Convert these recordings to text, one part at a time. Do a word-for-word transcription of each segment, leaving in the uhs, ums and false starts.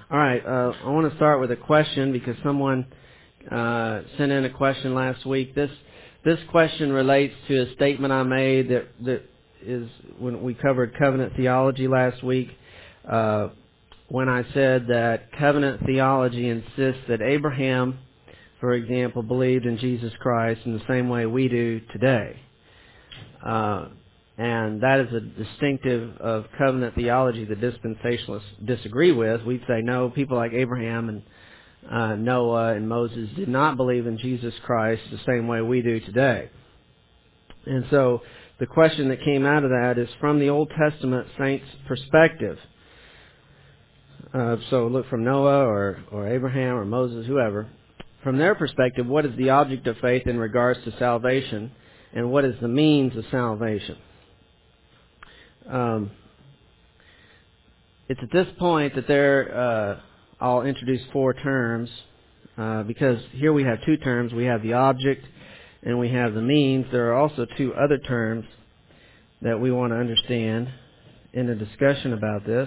All right, uh, I want to start with a question because someone uh, sent in a question last week. This this question relates to a statement I made that that is when we covered covenant theology last week. Uh, when I said that covenant theology insists that Abraham, for example, believed in Jesus Christ in the same way we do today. Uh, and that is a distinctive of covenant theology that dispensationalists disagree with. We'd say, no, people like Abraham and uh, Noah and Moses did not believe in Jesus Christ the same way we do today. And so the question that came out of that is from the Old Testament saints' perspective. Uh, so look from Noah or, or Abraham or Moses, whoever. From their perspective, what is the object of faith in regards to salvation, and what is the means of salvation? Um, it's at this point that there, uh, I'll introduce four terms, uh, because here we have two terms. We have the object and we have the means. There are also two other terms that we want to understand in a discussion about this.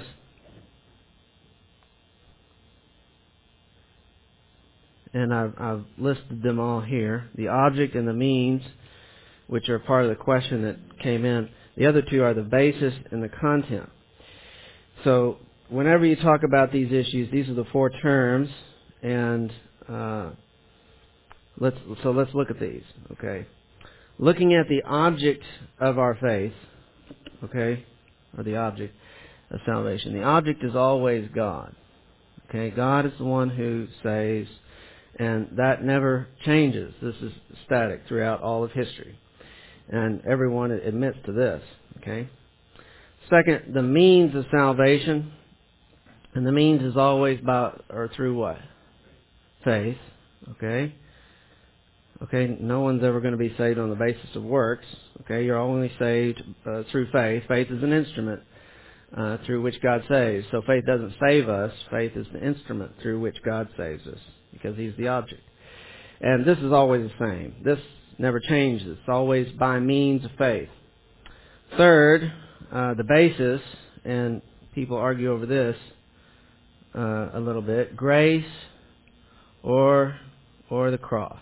And I've, I've listed them all here. The object and the means, which are part of the question that came in. The other two are the basis and the content. So whenever you talk about these issues, these are the four terms, and uh, let's so let's look at these. Okay, looking at the object of our faith, okay, or the object of salvation. The object is always God. Okay, God is the one who saves, and that never changes. This is static throughout all of history. And everyone admits to this, okay? Second, the means of salvation. And the means is always by, or through what? Faith, okay? Okay, no one's ever going to be saved on the basis of works, okay? You're only saved uh, through faith. Faith is an instrument uh, through which God saves. So faith doesn't save us. Faith is the instrument through which God saves us, because He's the object. And this is always the same. This never changes. It's always by means of faith. Third, uh, the basis, and people argue over this uh, a little bit, grace or or the cross.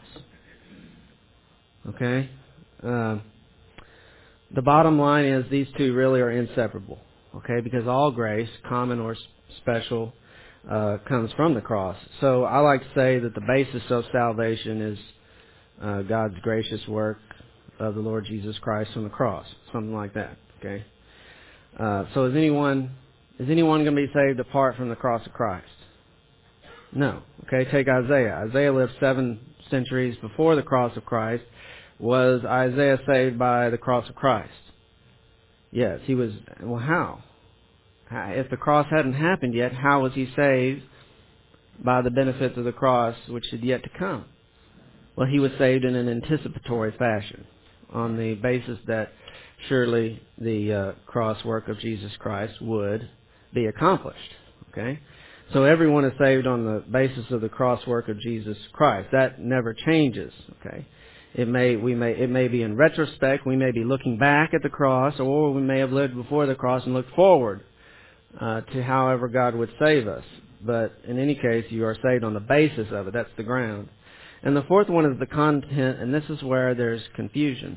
Okay? Uh, the bottom line is these two really are inseparable. Okay? Because all grace, common or special, uh, comes from the cross. So I like to say that the basis of salvation is Uh, God's gracious work of the Lord Jesus Christ on the cross, something like that. Okay. Uh, so is anyone is anyone going to be saved apart from the cross of Christ? No. Okay. Take Isaiah. Isaiah lived seven centuries before the cross of Christ. Was Isaiah saved by the cross of Christ? Yes, he was. Well, how? how? If the cross hadn't happened yet, how was he saved by the benefits of the cross, which had yet to come? Well, he was saved in an anticipatory fashion on the basis that surely the uh, cross work of Jesus Christ would be accomplished. Okay? So everyone is saved on the basis of the cross work of Jesus Christ. That never changes. Okay? It may we may it may be in retrospect, we may be looking back at the cross, or we may have lived before the cross and looked forward uh, to however God would save us. But in any case, you are saved on the basis of it. That's the ground. And the fourth one is the content, and this is where there's confusion.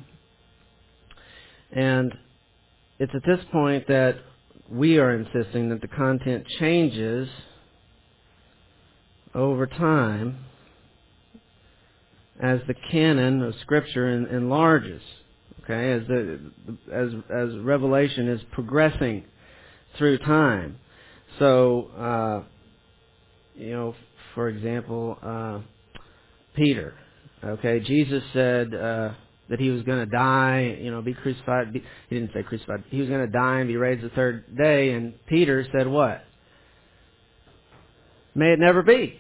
And it's at this point that we are insisting that the content changes over time as the canon of Scripture enlarges. Okay, as the as as Revelation is progressing through time. So, uh, you know, for example. Uh, Peter, okay, Jesus said uh, that he was going to die, you know, be crucified. Be, he didn't say crucified. He was going to die and be raised the third day. And Peter said what? May it never be.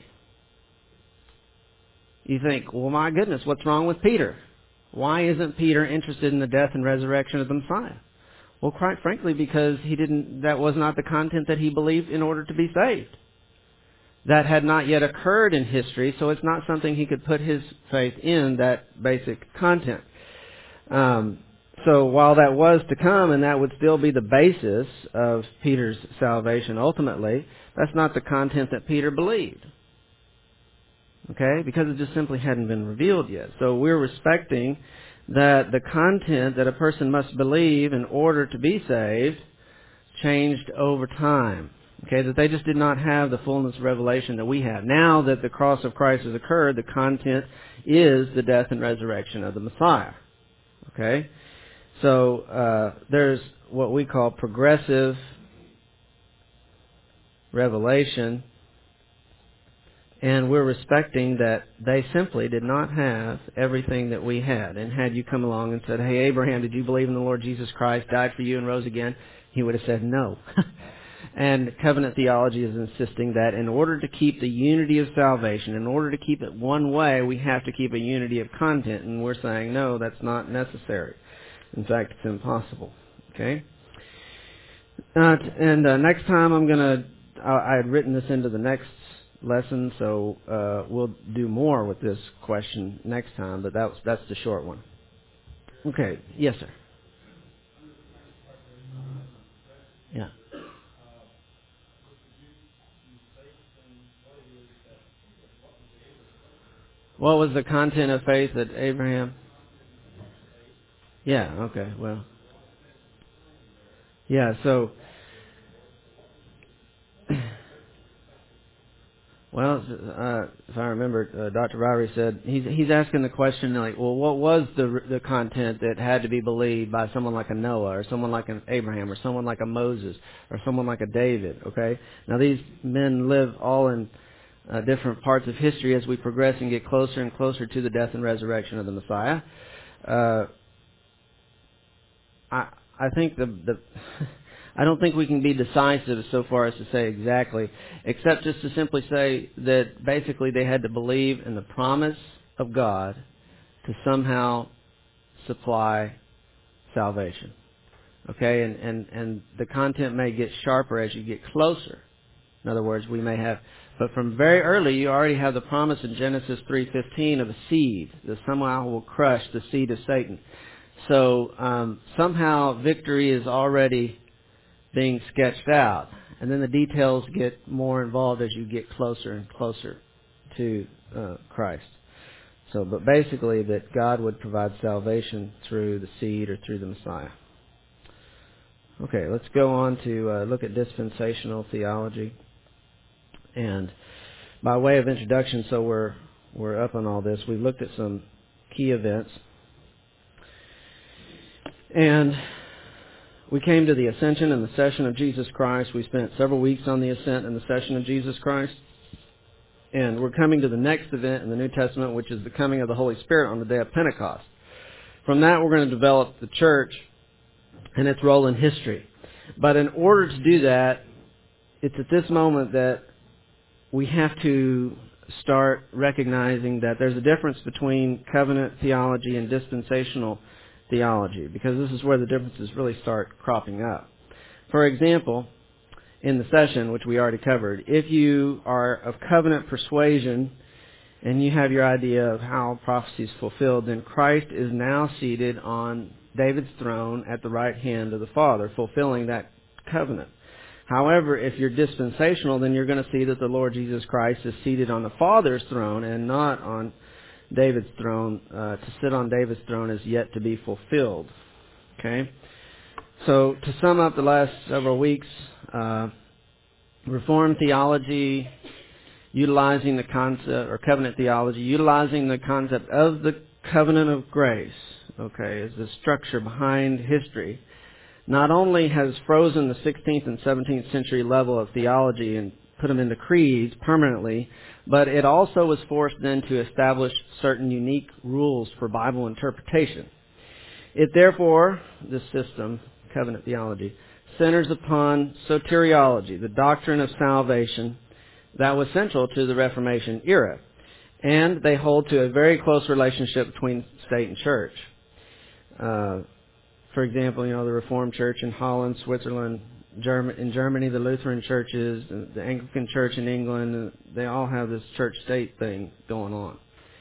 You think, well, my goodness, what's wrong with Peter? Why isn't Peter interested in the death and resurrection of the Messiah? Well, quite frankly, because he didn't. That was not the content that he believed in order to be saved. That had not yet occurred in history, so it's not something he could put his faith in, that basic content. Um, so while that was to come, and that would still be the basis of Peter's salvation ultimately, That's not the content that Peter believed. Okay? Because it just simply hadn't been revealed yet. So we're respecting that the content that a person must believe in order to be saved changed over time. Okay? That they just did not have the fullness of revelation that we have. Now that the cross of Christ has occurred, the content is the death and resurrection of the Messiah. Okay? So uh, there's what we call progressive revelation, and we're respecting that they simply did not have everything that we had. And had you come along and said, hey, Abraham, did you believe in the Lord Jesus Christ, died for you and rose again? He would have said no. And covenant theology is insisting that in order to keep the unity of salvation, in order to keep it one way, we have to keep a unity of content. And we're saying, no, that's not necessary. In fact, it's impossible. Okay? Uh, and uh, next time I'm going to, I had written this into the next lesson, so uh, we'll do more with this question next time, but that's, that's the short one. Okay. Yes, sir. Yeah. What was the content of faith at Abraham? Yeah, okay, well. Yeah, so, well, uh, if I remember, uh, Doctor Ryrie said, he's he's asking the question, like, well, what was the the content that had to be believed by someone like a Noah, or someone like an Abraham, or someone like a Moses, or someone like a David, okay? Now, these men live all in uh, different parts of history as we progress and get closer and closer to the death and resurrection of the Messiah. Uh, I I think the the I don't think we can be decisive so far as to say exactly, except just to simply say that basically they had to believe in the promise of God to somehow supply salvation. Okay, and, and, and the content may get sharper as you get closer. In other words, we may have, but from very early you already have the promise in Genesis three fifteen of a seed that somehow will crush the seed of Satan. So um, somehow victory is already being sketched out. And then the details get more involved as you get closer and closer to uh, Christ. So, but basically that God would provide salvation through the seed or through the Messiah. Okay, let's go on to uh, look at dispensational theology. And by way of introduction, so we're we're up on all this, we've looked at some key events. And we came to the ascension and the session of Jesus Christ. We spent several weeks on the ascent and the session of Jesus Christ. And we're coming to the next event in the New Testament, which is the coming of the Holy Spirit on the day of Pentecost. From that, we're going to develop the church and its role in history. But in order to do that, it's at this moment that we have to start recognizing that there's a difference between covenant theology and dispensational theology, because this is where the differences really start cropping up. For example, in the session, which we already covered, if you are of covenant persuasion and you have your idea of how prophecy is fulfilled, then Christ is now seated on David's throne at the right hand of the Father, fulfilling that covenant. However, if you're dispensational, then you're going to see that the Lord Jesus Christ is seated on the Father's throne and not on David's throne. Uh, to sit on David's throne is yet to be fulfilled. Okay? So, to sum up the last several weeks, uh, Reformed theology, utilizing the concept, or covenant theology, utilizing the concept of the covenant of grace, okay, as the structure behind history, not only has frozen the sixteenth and seventeenth century level of theology and put them into creeds permanently, but it also was forced then to establish certain unique rules for Bible interpretation. It therefore, this system, covenant theology, centers upon soteriology, the doctrine of salvation that was central to the Reformation era. And they hold to a very close relationship between state and church. Uh, for example, you know, the Reformed Church in Holland, Switzerland, German, in Germany, the Lutheran churches, the Anglican Church in England, they all have this church-state thing going on.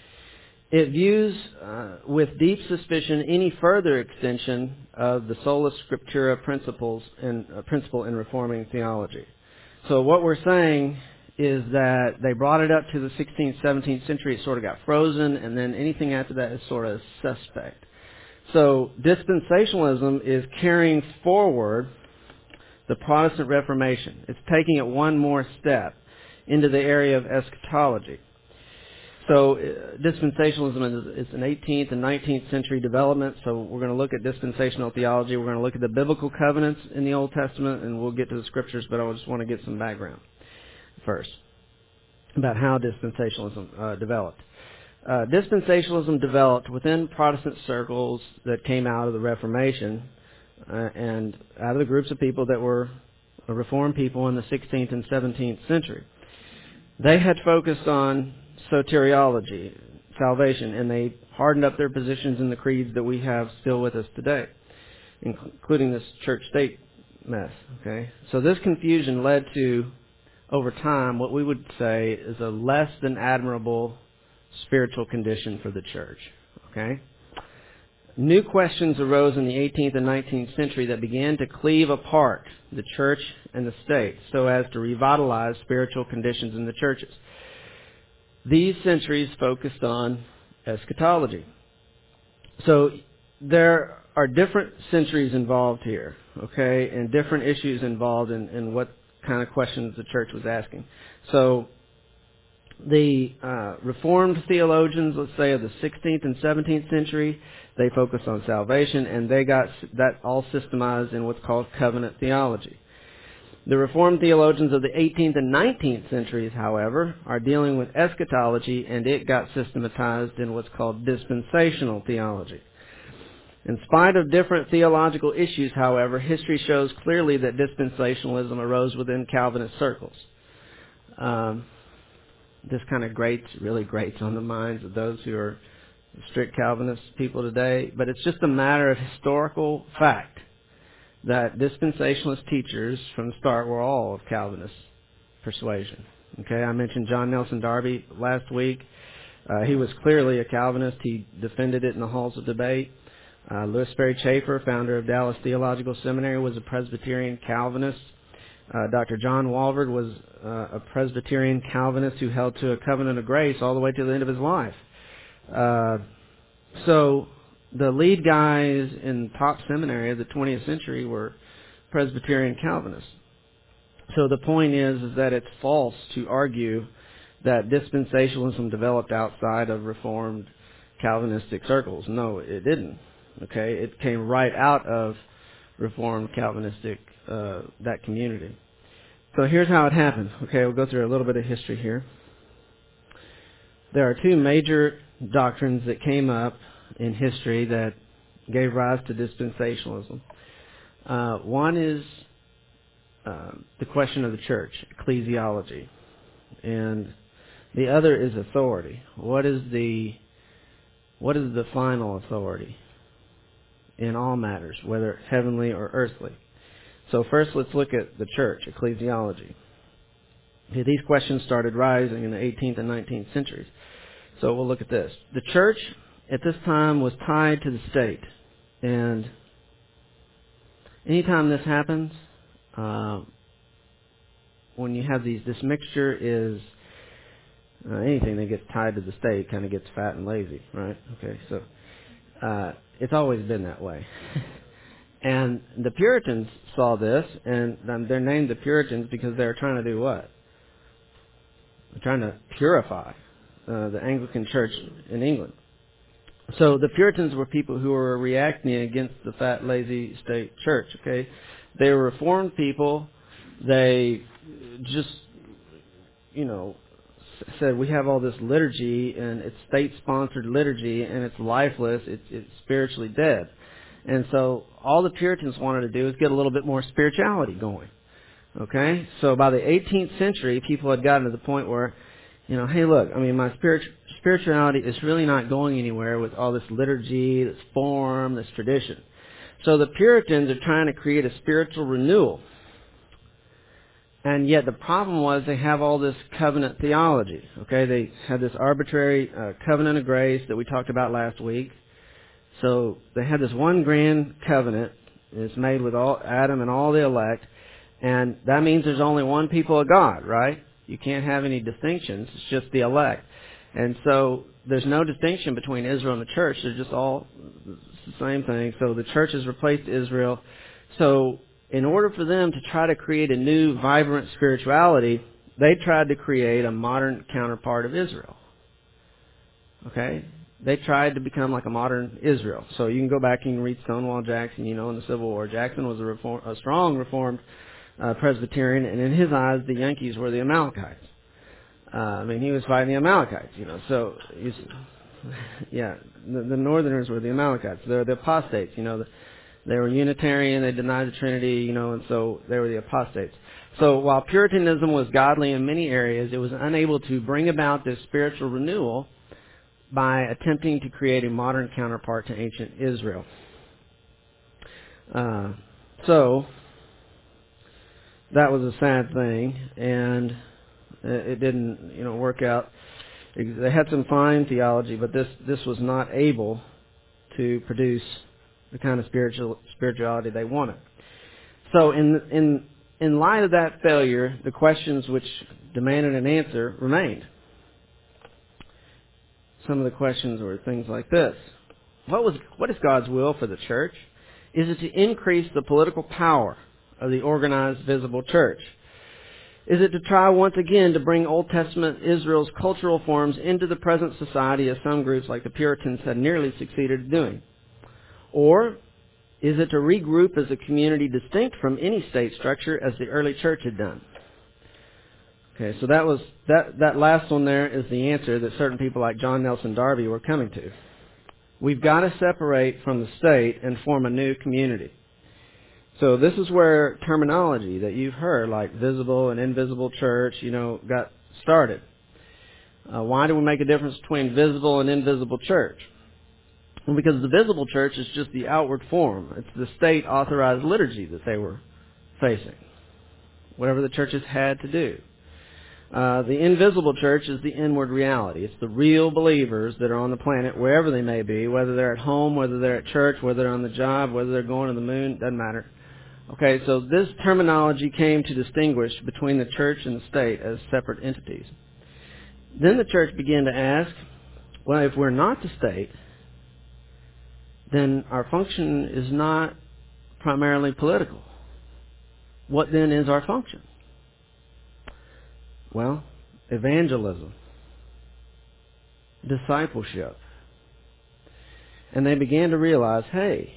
It views uh, with deep suspicion any further extension of the sola scriptura principles in, uh, principle in reforming theology. So what we're saying is that they brought it up to the sixteenth, seventeenth century. It sort of got frozen, and then anything after that is sort of suspect. So dispensationalism is carrying forward the Protestant Reformation. It's taking it one more step into the area of eschatology. So uh, dispensationalism is, is an eighteenth and nineteenth century development. So we're going to look at dispensational theology. We're going to look at the biblical covenants in the Old Testament, and we'll get to the scriptures, but I just want to get some background first about how dispensationalism uh, developed. Uh, dispensationalism developed within Protestant circles that came out of the Reformation uh, and out of the groups of people that were Reformed people in the sixteenth and seventeenth century. They had focused on soteriology, salvation, and they hardened up their positions in the creeds that we have still with us today, including this church-state mess. Okay, so this confusion led to, over time, what we would say is a less than admirable spiritual condition for the church. Okay, new questions arose in the eighteenth and nineteenth century that began to cleave apart the church and the state so as to revitalize spiritual conditions in the churches. These centuries focused on eschatology. So there are different centuries involved here, okay, and different issues involved in, in what kind of questions the church was asking. So the uh, Reformed theologians, let's say, of the sixteenth and seventeenth century, they focused on salvation, and they got that all systemized in what's called covenant theology. The Reformed theologians of the eighteenth and nineteenth centuries, however, are dealing with eschatology, and it got systematized in what's called dispensational theology. In spite of different theological issues, however, history shows clearly that dispensationalism arose within Calvinist circles. Um, this kind of grates, really grates on the minds of those who are strict Calvinist people today, but it's just a matter of historical fact that dispensationalist teachers from the start were all of Calvinist persuasion. Okay, I mentioned John Nelson Darby last week. Uh, he was clearly a Calvinist. He defended it in the halls of debate. Uh, Louis Sperry Chafer, founder of Dallas Theological Seminary, was a Presbyterian Calvinist. Uh, Doctor John Walvoord was uh, a Presbyterian Calvinist who held to a covenant of grace all the way to the end of his life. Uh, so the lead guys in top seminary of the twentieth century were Presbyterian Calvinists. So the point is, is that it's false to argue that dispensationalism developed outside of Reformed Calvinistic circles. No, it didn't. Okay, it came right out of Reformed Calvinistic, uh, that community. So here's how it happened. Okay, we'll go through a little bit of history here. There are two major doctrines that came up in history that gave rise to dispensationalism. Uh, one is uh, the question of the church, ecclesiology, and the other is authority. What is the what is the final authority in all matters, whether heavenly or earthly? So first, let's look at the church, ecclesiology. Okay, these questions started rising in the eighteenth and nineteenth centuries. So we'll look at this. The church at this time was tied to the state. And anytime this happens, uh, when you have these, this mixture is uh, anything that gets tied to the state kind of gets fat and lazy, right? Okay, so uh, it's always been that way. And the Puritans saw this, and they're named the Puritans because they're trying to do what? They're trying to purify uh, the Anglican Church in England. So the Puritans were people who were reacting against the fat, lazy state church, okay? They were Reformed people. They just, you know, said we have all this liturgy, and it's state-sponsored liturgy, and it's lifeless, it's, it's spiritually dead. And so all the Puritans wanted to do is get a little bit more spirituality going, okay? So by the eighteenth century, people had gotten to the point where, you know, hey, look, I mean, my spirit, spirituality is really not going anywhere with all this liturgy, this form, this tradition. So the Puritans are trying to create a spiritual renewal. And yet the problem was they have all this covenant theology. Okay, they had this arbitrary uh, covenant of grace that we talked about last week. So they had this one grand covenant. It's made with all Adam and all the elect. And that means there's only one people of God, right? You can't have any distinctions. It's just the elect. And so there's no distinction between Israel and the church. They're just all the same thing. So the church has replaced Israel. So in order for them to try to create a new, vibrant spirituality, they tried to create a modern counterpart of Israel. Okay? They tried to become like a modern Israel. So you can go back and you can read Stonewall Jackson, you know, in the Civil War. Jackson was a, reform, a strong Reformed uh, Presbyterian, and in his eyes, the Yankees were the Amalekites. Uh, I mean, he was fighting the Amalekites, you know. So, he's, yeah, the, the Northerners were the Amalekites. They're the apostates, you know. The, they were Unitarian, they denied the Trinity, you know, and so they were the apostates. So while Puritanism was godly in many areas, it was unable to bring about this spiritual renewal by attempting to create a modern counterpart to ancient Israel. Uh, so, that was a sad thing, and it didn't, you know, work out. They had some fine theology, but this, this was not able to produce the kind of spiritual spirituality they wanted. So in in in light of that failure, the questions which demanded an answer remained. Some of the questions were things like this. What was what is God's will for the church? Is it to increase the political power of the organized, visible church? Is it to try once again to bring Old Testament Israel's cultural forms into the present society, as some groups like the Puritans had nearly succeeded in doing? Or is it to regroup as a community distinct from any state structure as the early church had done? Okay, so that was that, that last one there is the answer that certain people like John Nelson Darby were coming to. We've got to separate from the state and form a new community. So this is where terminology that you've heard, like visible and invisible church, you know, got started. Uh, why do we make a difference between visible and invisible church? Well, because the visible church is just the outward form. It's the state-authorized liturgy that they were facing, whatever the churches had to do. Uh, the invisible church is the inward reality. It's the real believers that are on the planet, wherever they may be, whether they're at home, whether they're at church, whether they're on the job, whether they're going to the moon, doesn't matter. Okay, so this terminology came to distinguish between the church and the state as separate entities. Then the church began to ask, well, if we're not the state, then our function is not primarily political. What then is our function? Well, evangelism, discipleship. And they began to realize, hey,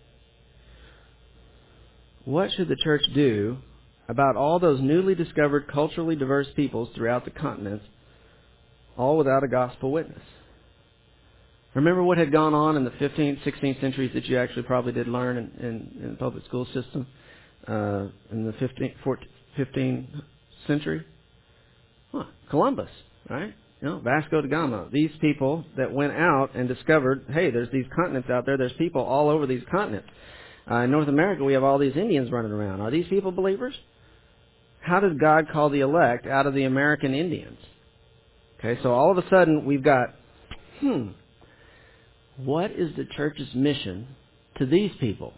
what should the church do about all those newly discovered culturally diverse peoples throughout the continents, all without a gospel witness? Remember what had gone on in the fifteenth, sixteenth centuries that you actually probably did learn in, in, in the public school system uh, in the fifteenth, fourteenth, fifteenth century? Huh, Columbus, right? You know, Vasco da Gama. These people that went out and discovered, hey, there's these continents out there. There's people all over these continents. Uh, in North America, we have all these Indians running around. Are these people believers? How does God call the elect out of the American Indians? Okay, so all of a sudden we've got, hmm, what is the church's mission to these people?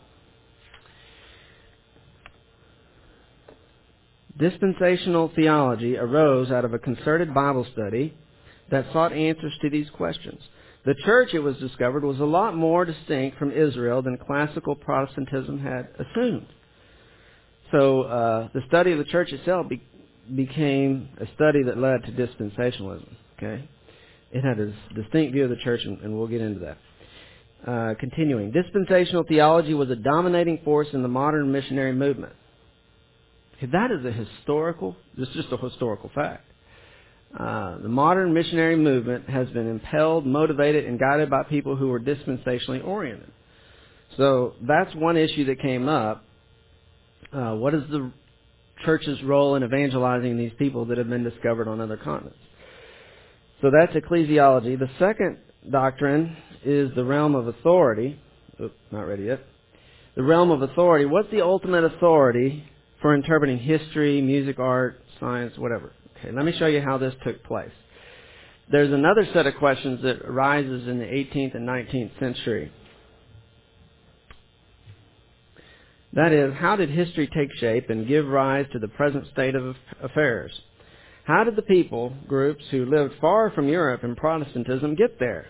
Dispensational theology arose out of a concerted Bible study that sought answers to these questions. The church, it was discovered, was a lot more distinct from Israel than classical Protestantism had assumed. So uh, the study of the church itself be- became a study that led to dispensationalism. Okay, it had a distinct view of the church, and, and we'll get into that. Uh, continuing, dispensational theology was a dominating force in the modern missionary movement. Okay, that is a historical, this is just a historical fact. Uh, the modern missionary movement has been impelled, motivated, and guided by people who were dispensationally oriented. So that's one issue that came up. Uh, what is the church's role in evangelizing these people that have been discovered on other continents? So that's ecclesiology. The second doctrine is the realm of authority. Oops, not ready yet. The realm of authority. What's the ultimate authority for interpreting history, music, art, science, whatever? Okay, let me show you how this took place. There's another set of questions that arises in the eighteenth and nineteenth century. That is, how did history take shape and give rise to the present state of affairs? How did the people groups who lived far from Europe and Protestantism get there?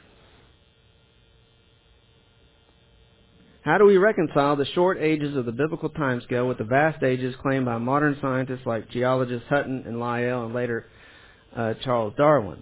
How do we reconcile the short ages of the biblical timescale with the vast ages claimed by modern scientists like geologists Hutton and Lyell and later uh, Charles Darwin?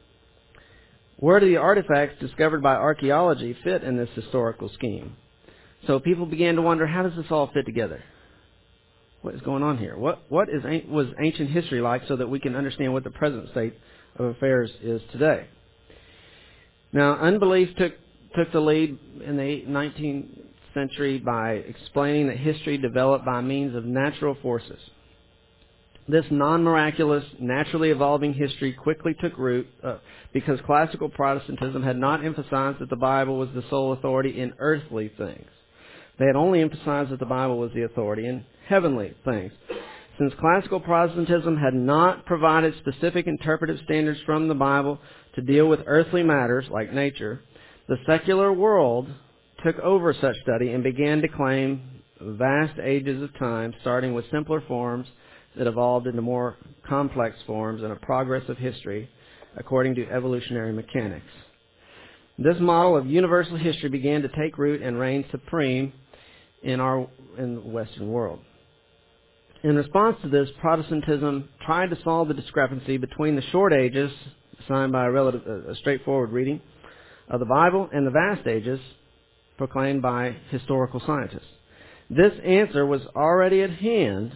Where do the artifacts discovered by archaeology fit in this historical scheme? So people began to wonder, how does this all fit together? What is going on here? What what is was ancient history like, so that we can understand what the present state of affairs is today? Now, unbelief took took the lead in the nineteenth century by explaining that history developed by means of natural forces. This non-miraculous, naturally evolving history quickly took root uh, because classical Protestantism had not emphasized that the Bible was the sole authority in earthly things. They had only emphasized that the Bible was the authority in heavenly things. Since classical Protestantism had not provided specific interpretive standards from the Bible to deal with earthly matters like nature, the secular world took over such study and began to claim vast ages of time, starting with simpler forms that evolved into more complex forms and a progress of history according to evolutionary mechanics. This model of universal history began to take root and reign supreme in our in the Western world. In response to this, Protestantism tried to solve the discrepancy between the short ages, assigned by a, relative, a straightforward reading of the Bible, and the vast ages, proclaimed by historical scientists. This answer was already at hand,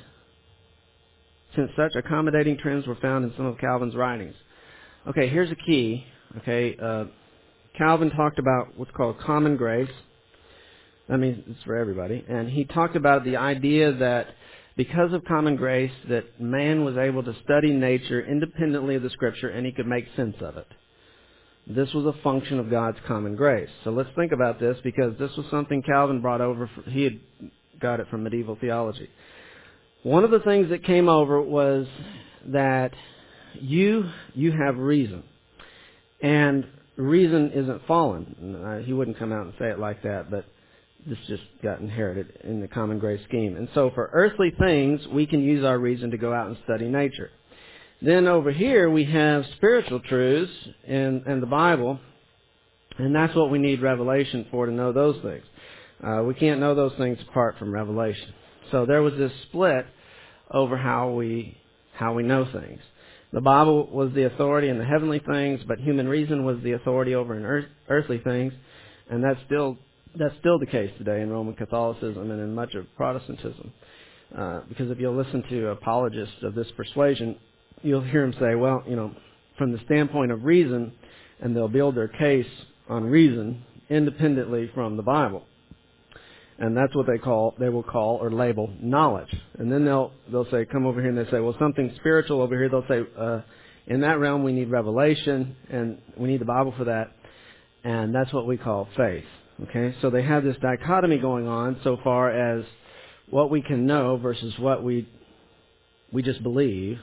since such accommodating trends were found in some of Calvin's writings. Okay, here's a key. Okay, uh, Calvin talked about what's called common grace. That means it's for everybody. And he talked about the idea that because of common grace, that man was able to study nature independently of the Scripture and he could make sense of it. This was a function of God's common grace. So let's think about this, because this was something Calvin brought over. He had got it from medieval theology. One of the things that came over was that you you have reason, and reason isn't fallen. He wouldn't come out and say it like that, but this just got inherited in the common grace scheme. And so for earthly things, we can use our reason to go out and study nature. Then over here we have spiritual truths in, in the Bible, and that's what we need revelation for, to know those things. Uh, we can't know those things apart from revelation. So there was this split over how we how we know things. The Bible was the authority in the heavenly things, but human reason was the authority over in earth, earthly things, and that's still that's still the case today in Roman Catholicism and in much of Protestantism. Uh, because if you'll listen to apologists of this persuasion, you'll hear them say, well, you know, from the standpoint of reason, and they'll build their case on reason independently from the Bible. And that's what they call, they will call or label knowledge. And then they'll they'll say, come over here, and they say, well, something spiritual over here. They'll say, uh, in that realm we need revelation, and we need the Bible for that. And that's what we call faith. Okay, so they have this dichotomy going on so far as what we can know versus what we we just believe.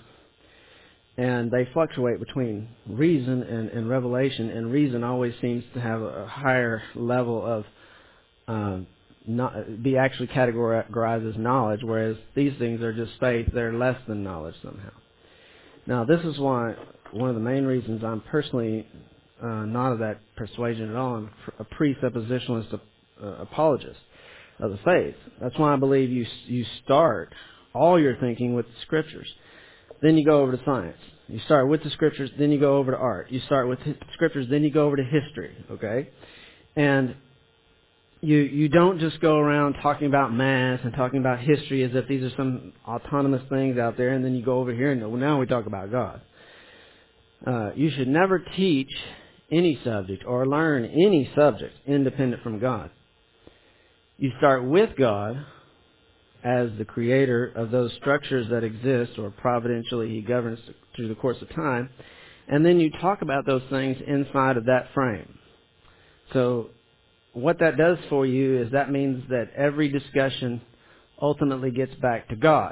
And they fluctuate between reason and, and revelation, and reason always seems to have a higher level of um, not be actually categorized as knowledge, whereas these things are just faith. They're less than knowledge somehow. Now, this is why one of the main reasons I'm personally uh, not of that persuasion at all. I'm a presuppositionalist uh, apologist of the faith. That's why I believe you you start all your thinking with the Scriptures. Then you go over to science. You start with the Scriptures, then you go over to art. You start with Scriptures, then you go over to history, okay? And you you don't just go around talking about math and talking about history as if these are some autonomous things out there, and then you go over here and well, now we talk about God. Uh, you should never teach any subject or learn any subject independent from God. You start with God as the creator of those structures that exist, or providentially He governs through the course of time, and then you talk about those things inside of that frame. So what that does for you is that means that every discussion ultimately gets back to God.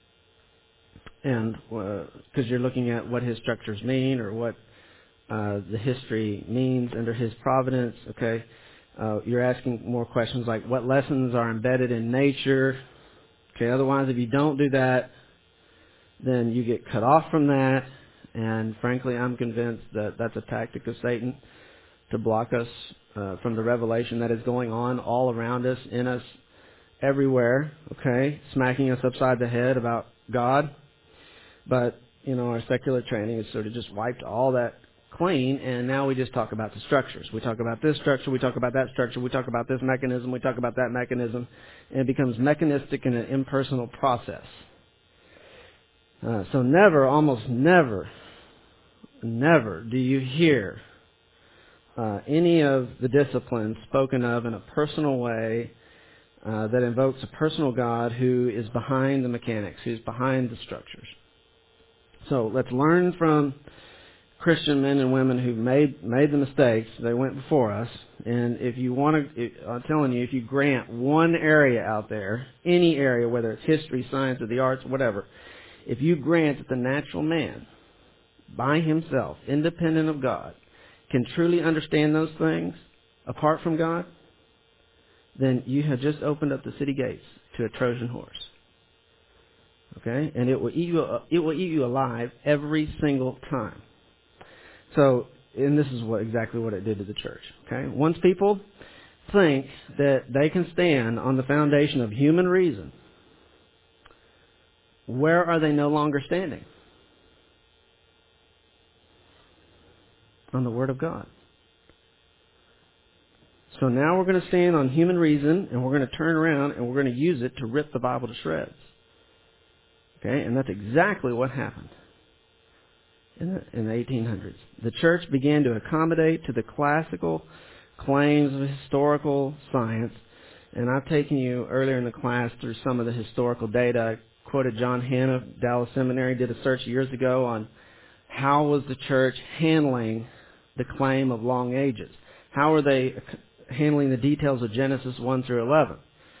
And because uh, you're looking at what His structures mean, or what uh, the history means under His providence, okay? Uh, you're asking more questions like what lessons are embedded in nature, Okay, otherwise, if you don't do that, then you get cut off from that. And frankly, I'm convinced that that's a tactic of Satan to block us uh, from the revelation that is going on all around us, in us, everywhere. Okay, smacking us upside the head about God. But, you know, our secular training has sort of just wiped all that clean, and now we just talk about the structures. We talk about this structure, we talk about that structure, we talk about this mechanism, we talk about that mechanism, and it becomes mechanistic and an impersonal process. Uh, so never, almost never, never do you hear uh, any of the disciplines spoken of in a personal way uh, that invokes a personal God who is behind the mechanics, who's behind the structures. So let's learn from Christian men and women who made made the mistakes. They went before us. And if you want to, I'm telling you, if you grant one area out there, any area, whether it's history, science, or the arts, whatever, if you grant that the natural man, by himself, independent of God, can truly understand those things apart from God, then you have just opened up the city gates to a Trojan horse. Okay? And it will eat you, it will eat you alive every single time. So, and this is what exactly what it did to the church. Okay? Once people think that they can stand on the foundation of human reason, where are they no longer standing? On the Word of God. So now we're going to stand on human reason, and we're going to turn around and we're going to use it to rip the Bible to shreds. Okay? And that's exactly what happened in the, in the eighteen hundreds. The church began to accommodate to the classical claims of historical science. And I've taken you earlier in the class through some of the historical data. I quoted John Hanna of Dallas Seminary, did a search years ago on how was the church handling the claim of long ages. How are they handling the details of Genesis one through eleven?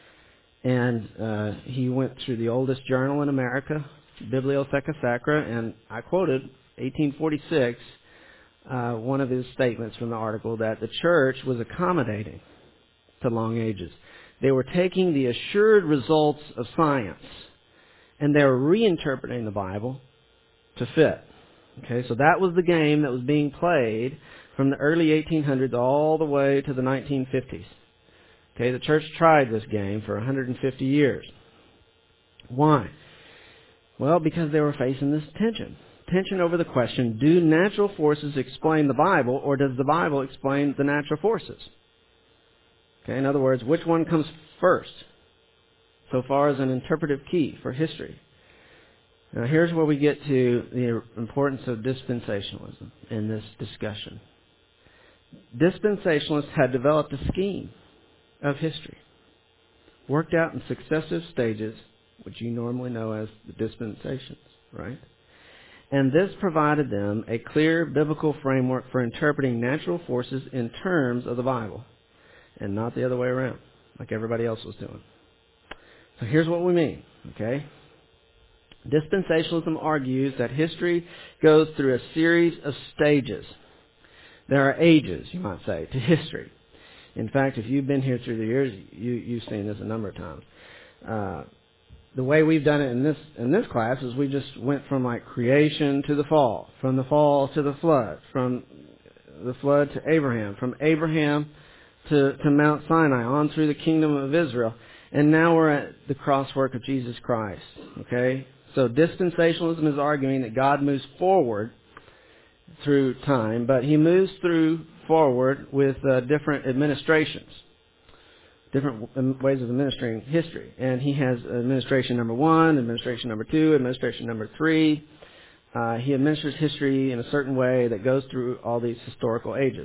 And uh, he went through the oldest journal in America, Bibliotheca Sacra, and I quoted eighteen forty-six, uh, one of his statements from the article, that the church was accommodating to long ages. They were taking the assured results of science, and they were reinterpreting the Bible to fit. Okay, so that was the game that was being played from the early eighteen hundreds all the way to the nineteen fifties. Okay, the church tried this game for one hundred fifty years. Why? Well, because they were facing this tension. Tension over the question, do natural forces explain the Bible, or does the Bible explain the natural forces? Okay, in other words, which one comes first, so far as an interpretive key for history? Now, here's where we get to the importance of dispensationalism in this discussion. Dispensationalists had developed a scheme of history, worked out in successive stages, which you normally know as the dispensations, right? And this provided them a clear biblical framework for interpreting natural forces in terms of the Bible, and not the other way around, like everybody else was doing. So here's what we mean, okay? Dispensationalism argues that history goes through a series of stages. There are ages, you might say, to history. In fact, if you've been here through the years, you, you've seen this a number of times. Uh, the way we've done it in this in this class is we just went from like creation to the fall, from the fall to the flood, from the flood to Abraham, from Abraham to, to Mount Sinai, on through the kingdom of Israel. And now we're at the crosswork of Jesus Christ. Okay? So dispensationalism is arguing that God moves forward through time, but he moves through forward with uh, different administrations, different ways of administering history. And he has administration number one, administration number two, administration number three. Uh, he administers history in a certain way that goes through all these historical ages.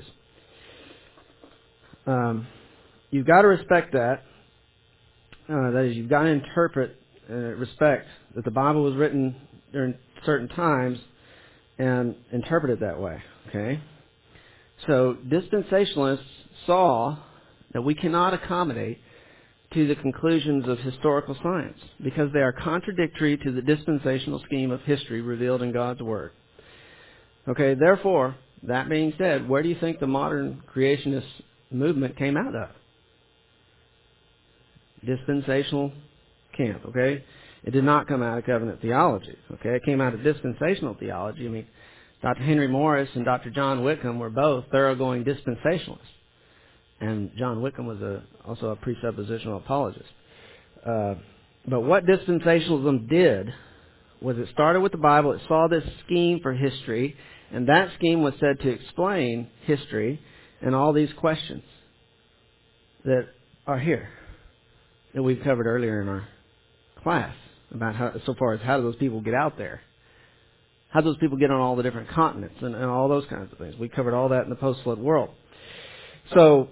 Um, you've got to respect that. Uh, that is, you've got to interpret and respect that the Bible was written during certain times and interpret it that way. Okay? So dispensationalists saw that we cannot accommodate to the conclusions of historical science because they are contradictory to the dispensational scheme of history revealed in God's Word. Okay, therefore, that being said, where do you think the modern creationist movement came out of? Dispensational camp, okay? It did not come out of covenant theology, okay? It came out of dispensational theology. I mean, Doctor Henry Morris and Doctor John Whitcomb were both thoroughgoing dispensationalists. And John Whitcomb was a, also a presuppositional apologist. Uh, but what dispensationalism did was it started with the Bible. It saw this scheme for history, and that scheme was said to explain history and all these questions that are here that we've covered earlier in our class about how, so far as how do those people get out there? How do those people get on all the different continents and, and all those kinds of things? We covered all that in the post-flood world. So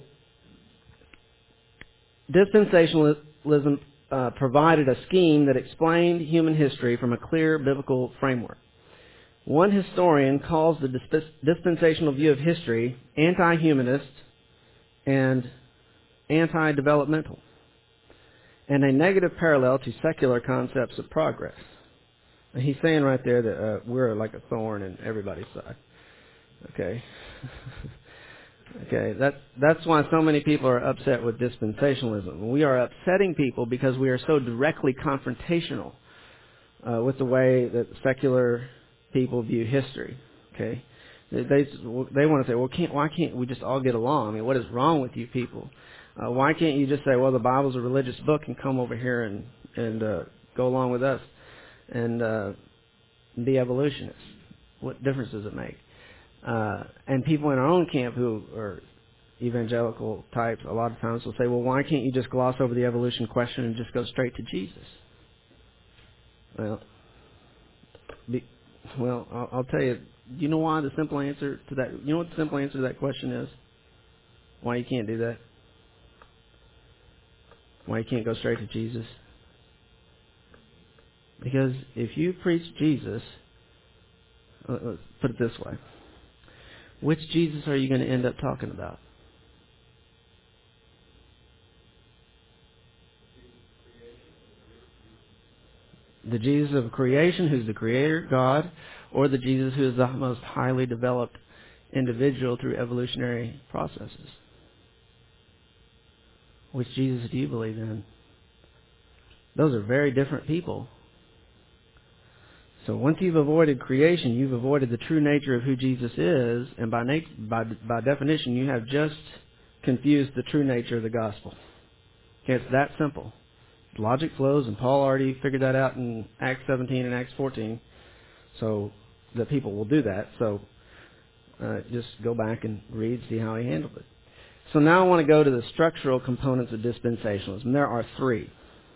dispensationalism uh, provided a scheme that explained human history from a clear biblical framework. One historian calls the disp- dispensational view of history anti-humanist and anti-developmental, and a negative parallel to secular concepts of progress. And he's saying right there that uh, we're like a thorn in everybody's side. Okay. Okay, that, that's why so many people are upset with dispensationalism. We are upsetting people because we are so directly confrontational uh, with the way that secular people view history. Okay, they they, they want to say, well, can't why can't we just all get along? I mean, what is wrong with you people? Uh, why can't you just say, well, the Bible's a religious book and come over here and and uh, go along with us and uh, be evolutionists? What difference does it make? Uh, and people in our own camp who are evangelical types a lot of times will say, well, why can't you just gloss over the evolution question and just go straight to Jesus? Well, be, well, I'll, I'll tell you, do you know why the simple answer to that, you know what the simple answer to that question is? Why you can't do that? Why you can't go straight to Jesus? Because if you preach Jesus, let's put it this way. Which Jesus are you going to end up talking about? The Jesus of creation, who's the creator, God, or the Jesus who is the most highly developed individual through evolutionary processes? Which Jesus do you believe in? Those are very different people. So once you've avoided creation, you've avoided the true nature of who Jesus is, and by nat- by, by definition, you have just confused the true nature of the gospel. Okay, it's that simple. Logic flows, and Paul already figured that out in Acts seventeen and Acts fourteen, so that people will do that. So uh, just go back and read, see how he handled it. So now I want to go to the structural components of dispensationalism. There are three.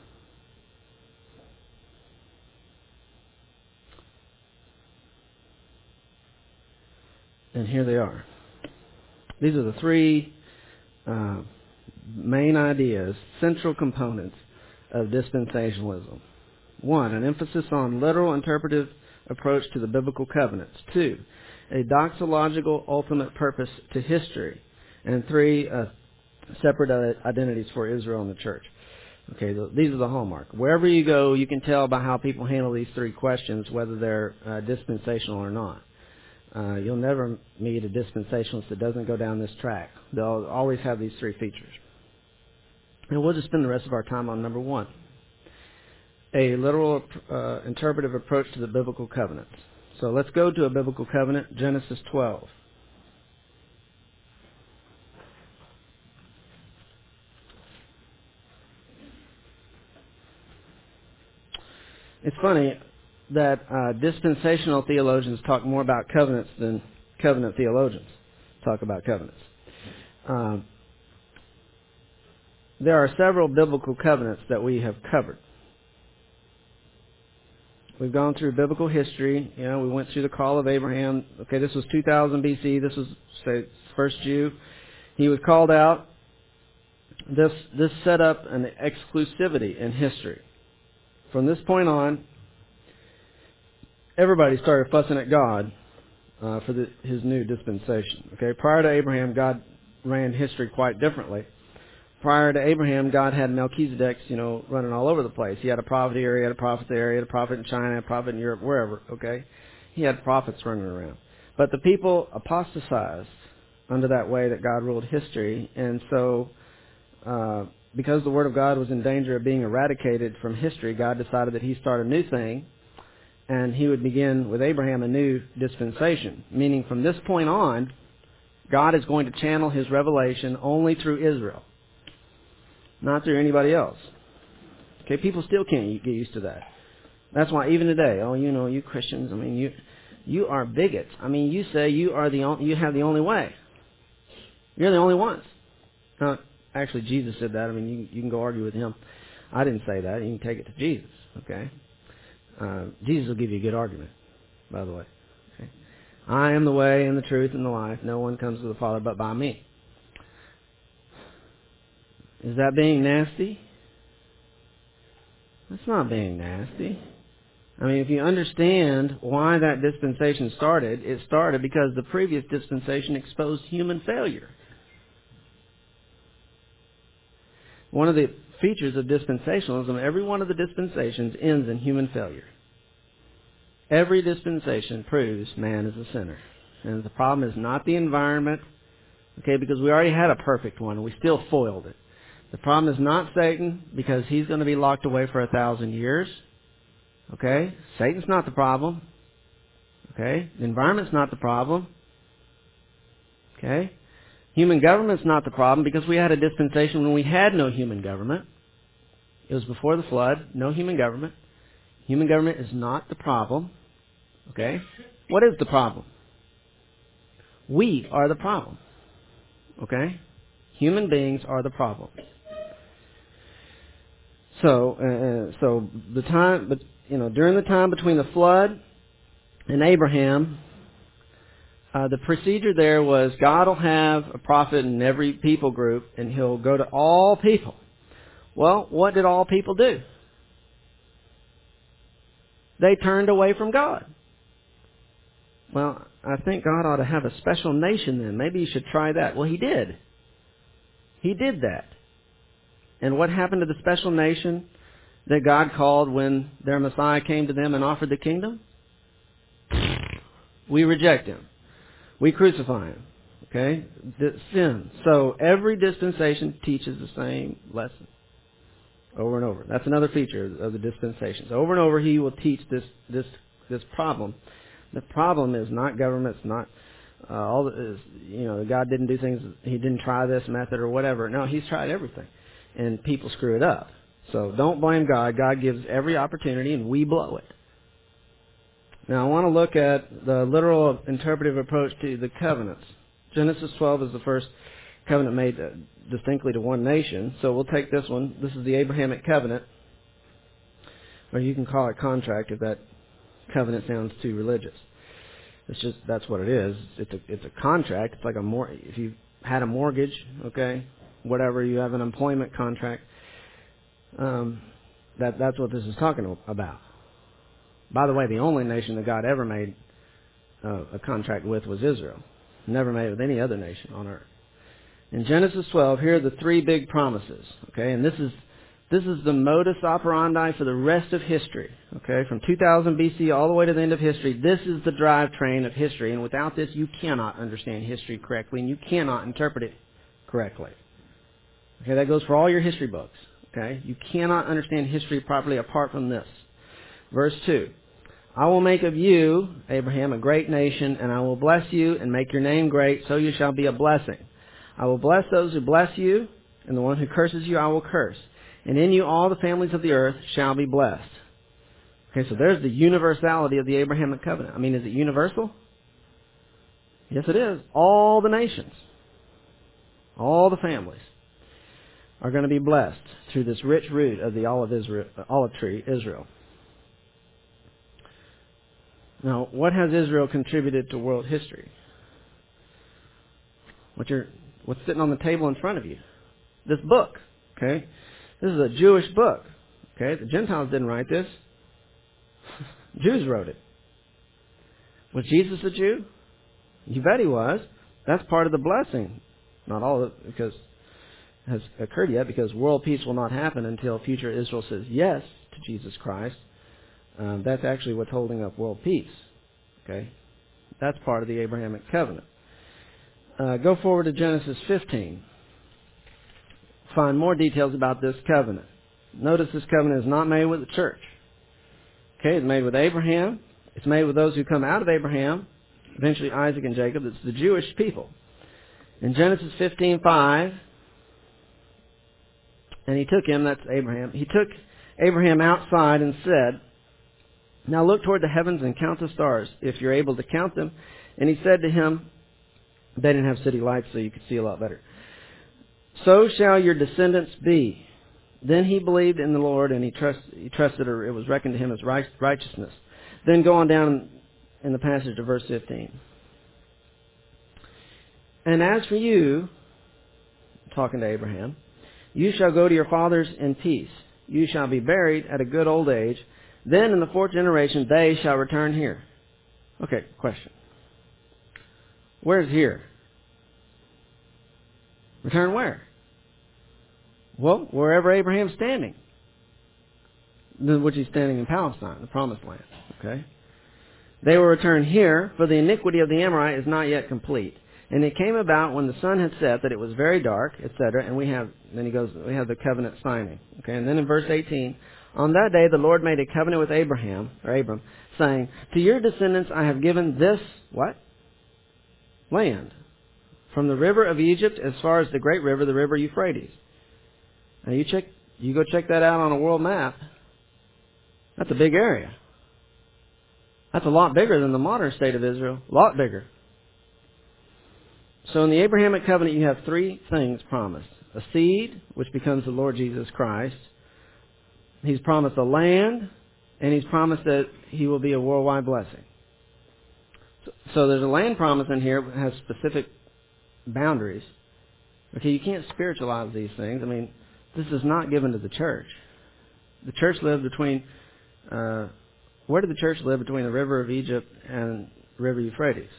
And here they are. These are the three uh, main ideas, central components of dispensationalism. One, an emphasis on literal interpretive approach to the biblical covenants. Two, a doxological ultimate purpose to history. And three, uh, separate identities for Israel and the church. Okay, these are the hallmark. Wherever you go, you can tell by how people handle these three questions whether they're uh, dispensational or not. Uh, you'll never meet a dispensationalist that doesn't go down this track. They'll always have these three features. And we'll just spend the rest of our time on number one. A literal uh, interpretive approach to the biblical covenants. So let's go to a biblical covenant, Genesis twelve. It's funny that uh, dispensational theologians talk more about covenants than covenant theologians talk about covenants. Um, there are several biblical covenants that we have covered. We've gone through biblical history. You know, we went through the call of Abraham. Okay, this was two thousand B C. This was, say, first Jew. He was called out. This this set up an exclusivity in history. From this point on, everybody started fussing at God uh, for the, his new dispensation. Okay, prior to Abraham, God ran history quite differently. Prior to Abraham, God had Melchizedek's, you know, running all over the place. He had a prophet here, he had a prophet there, he had a prophet in China, a prophet in Europe, wherever, okay? He had prophets running around. But the people apostatized under that way that God ruled history, and so uh, because the Word of God was in danger of being eradicated from history, God decided that He started a new thing, and He would begin with Abraham a new dispensation. Meaning from this point on, God is going to channel His revelation only through Israel, not through anybody else. Okay, people still can't get used to that. That's why even today, oh, you know, you Christians, I mean, you you are bigots. I mean, you say you are the on, you have the only way. You're the only ones. Now, actually, Jesus said that. I mean, you you can go argue with Him. I didn't say that. You can take it to Jesus. Okay, uh, Jesus will give you a good argument. By the way, okay? I am the way and the truth and the life. No one comes to the Father but by me. Is that being nasty? That's not being nasty. I mean, if you understand why that dispensation started, it started because the previous dispensation exposed human failure. One of the features of dispensationalism, every one of the dispensations ends in human failure. Every dispensation proves man is a sinner. And the problem is not the environment, okay, because we already had a perfect one and we still foiled it. The problem is not Satan, because he's going to be locked away for a thousand years. Okay? Satan's not the problem. Okay? The environment's not the problem. Okay? Human government's not the problem, because we had a dispensation when we had no human government. It was before the flood, no human government. Human government is not the problem. Okay? What is the problem? We are the problem. Okay? Human beings are the problem. So, uh, so the time, but you know, during the time between the flood and Abraham, uh, the procedure there was God will have a prophet in every people group, and He'll go to all people. Well, what did all people do? They turned away from God. Well, I think God ought to have a special nation then. Maybe you should try that. Well, He did. He did that. And what happened to the special nation that God called when their Messiah came to them and offered the kingdom? We reject Him. We crucify Him. Okay? The sin. So every dispensation teaches the same lesson. Over and over. That's another feature of the dispensations. Over and over He will teach this this this problem. The problem is not governments, not uh, all the, is, you know, God didn't do things, He didn't try this method or whatever. No, He's tried everything. And people screw it up. So don't blame God. God gives every opportunity and we blow it. Now I want to look at the literal interpretive approach to the covenants. Genesis twelve is the first covenant made distinctly to one nation. So we'll take this one. This is the Abrahamic covenant. Or you can call it contract if that covenant sounds too religious. It's just, that's what it is. It's a, it's a contract. It's like a mor- if you had a mortgage, okay, whatever, you have an employment contract. Um, that that's what this is talking about. By the way, the only nation that God ever made uh, a contract with was Israel. Never made it with any other nation on earth. In Genesis twelve, here are the three big promises. Okay, and this is this is the modus operandi for the rest of history. Okay, from two thousand B C all the way to the end of history, this is the drivetrain of history. And without this, you cannot understand history correctly, and you cannot interpret it correctly. Okay, that goes for all your history books. Okay, you cannot understand history properly apart from this. Verse two. I will make of you, Abraham, a great nation, and I will bless you and make your name great, so you shall be a blessing. I will bless those who bless you, and the one who curses you I will curse. And in you all the families of the earth shall be blessed. Okay, so there's the universality of the Abrahamic covenant. I mean, is it universal? Yes, it is. All the nations, all the families are going to be blessed through this rich root of the olive, Israel, olive tree, Israel. Now, what has Israel contributed to world history? What you're, what's sitting on the table in front of you? This book. Okay, this is a Jewish book. Okay, the Gentiles didn't write this. Jews wrote it. Was Jesus a Jew? You bet he was. That's part of the blessing. Not all of it, because it has occurred yet, because world peace will not happen until future Israel says yes to Jesus Christ. Um, that's actually what's holding up world peace. Okay, that's part of the Abrahamic covenant. Uh, go forward to Genesis fifteen. find more details about this covenant. Notice this covenant is not made with the church. Okay, it's made with Abraham. It's made with those who come out of Abraham, eventually Isaac and Jacob. It's the Jewish people. In Genesis fifteen five, and he took him, that's Abraham, he took Abraham outside and said, now look toward the heavens and count the stars, if you're able to count them. And he said to him, they didn't have city lights, so you could see a lot better. So shall your descendants be. Then he believed in the Lord, and he, trust, he trusted, or it was reckoned to him as right, righteousness. Then go on down in the passage to verse fifteen. And as for you, talking to Abraham, you shall go to your fathers in peace. You shall be buried at a good old age. Then in the fourth generation they shall return here. Okay, question. Where's here? Return where? Well, wherever Abraham's standing. Which he's standing in Palestine, the promised land. Okay? They will return here, for the iniquity of the Amorite is not yet complete. And it came about when the sun had set that it was very dark, et cetera. And we have, then he goes, we have the covenant signing. Okay, and then in verse eighteen, on that day the Lord made a covenant with Abraham, or Abram, saying, to your descendants I have given this, what? Land. From the river of Egypt as far as the great river, the river Euphrates. Now you check, you go check that out on a world map. That's a big area. That's a lot bigger than the modern state of Israel. A lot bigger. So in the Abrahamic covenant you have three things promised. A seed, which becomes the Lord Jesus Christ. He's promised a land, and He's promised that He will be a worldwide blessing. So, so there's a land promise in here that has specific boundaries. Okay, you can't spiritualize these things. I mean, this is not given to the church. The church lived between... Uh, where did the church live between the river of Egypt and the river Euphrates?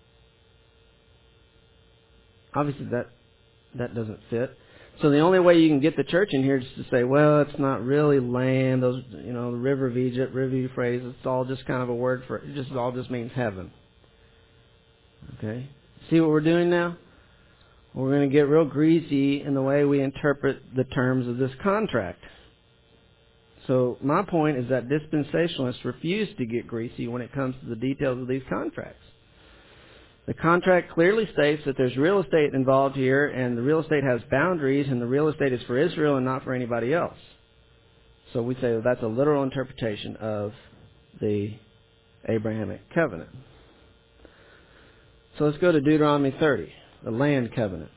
Obviously that that doesn't fit. So the only way you can get the church in here is to say, well, it's not really land. Those, you know, the river of Egypt, river Euphrates, it's all just kind of a word for it. It just all just means heaven. Okay? See what we're doing now? We're going to get real greasy in the way we interpret the terms of this contract. So my point is that dispensationalists refuse to get greasy when it comes to the details of these contracts. The contract clearly states that there's real estate involved here, and the real estate has boundaries, and the real estate is for Israel and not for anybody else. So we say that's a literal interpretation of the Abrahamic covenant. So let's go to Deuteronomy thirty, the land covenant.